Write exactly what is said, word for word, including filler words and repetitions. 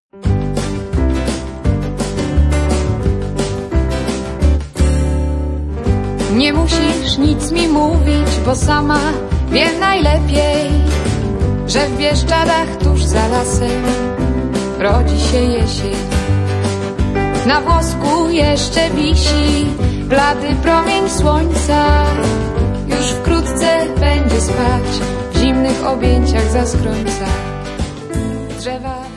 Nie musisz nic mi mówić, bo sama wiem najlepiej, że w Bieszczadach tuż za lasem rodzi się jesień. Na włosku jeszcze wisi blady promień słońca. Już wkrótce będzie spać w zimnych objęciach zaskrońca drzewa.